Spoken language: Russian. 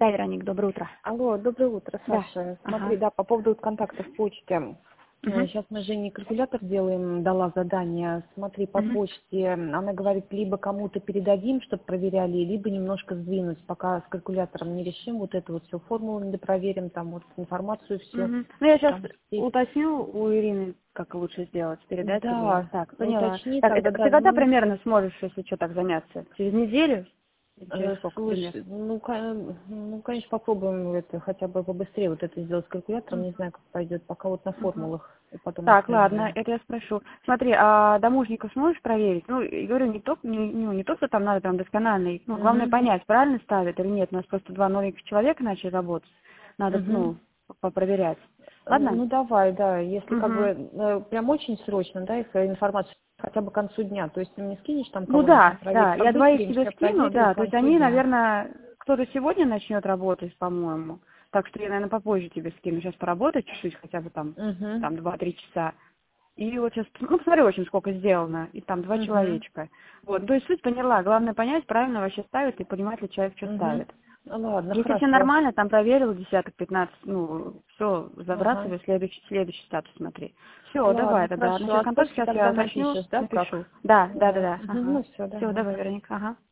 Да, Вероник, доброе утро. Алло, доброе утро, Да. Саша. Ага. Смотри, да, по поводу вот контактов в почте. Мгм. Сейчас мы Жене калькулятор делаем, дала задание. Смотри, по Мгм. почте она говорит, либо кому-то передадим, чтобы проверяли, либо немножко сдвинуть, пока с калькулятором не решим, вот эту вот всю формулу не допроверим, там вот информацию всю. Мгм. Ну, я сейчас Там есть. уточню у Ирины, как лучше сделать, передать или... Да, Так, поняла. уточни Так, тогда, это да. ты когда примерно сможешь, если что, так заняться? Через неделю? Или через сколько примерно? Слушай, ну, конечно, попробуем это хотя бы побыстрее вот это сделать с калькулятором, не знаю, как пойдет, пока вот на Мгм. формулах, и потом Так, ладно, остальное. это я спрошу. Смотри, а домушников сможешь проверить? Ну, и говорю, не то, что там надо прям доскональный. Ну, главное Угу. понять, правильно ставят или нет. У нас просто два новеньких человека начали работать. Надо, Угу. ну, попроверять. Ладно? Ну давай, да, если как бы Угу. прям очень срочно, да, их информацию хотя бы к концу дня, то есть ты мне скинешь там, Ну кого нужно да, проверить, да, я двоих побыстрее, тебе я скину, проверю к да, то есть концу они, дня. наверное, кто-то сегодня начнет работать, по-моему. Так что я, наверное, попозже тебе скину. Сейчас поработать чуть-чуть, хотя бы там, Угу. 2-3 часа. И вот сейчас, ну, посмотри, в общем, сколько сделано. И там два Угу. человечка. Вот, то есть суть поняла. Главное понять, правильно вообще ставит и понимать ли человек, что Угу. ставит. Ладно, Если все хорошо. нормально, там проверил десяток, 15, ну, все, Ага. забрасывай, следующий статус смотри. Все, давай Ладно, тогда. хорошо. Насчет А контакта почте сейчас я тогда уточню, напишешь, да, как? напишу. Да, Вот. ага. Ну все, Все, давай. давай, Вероника, ага.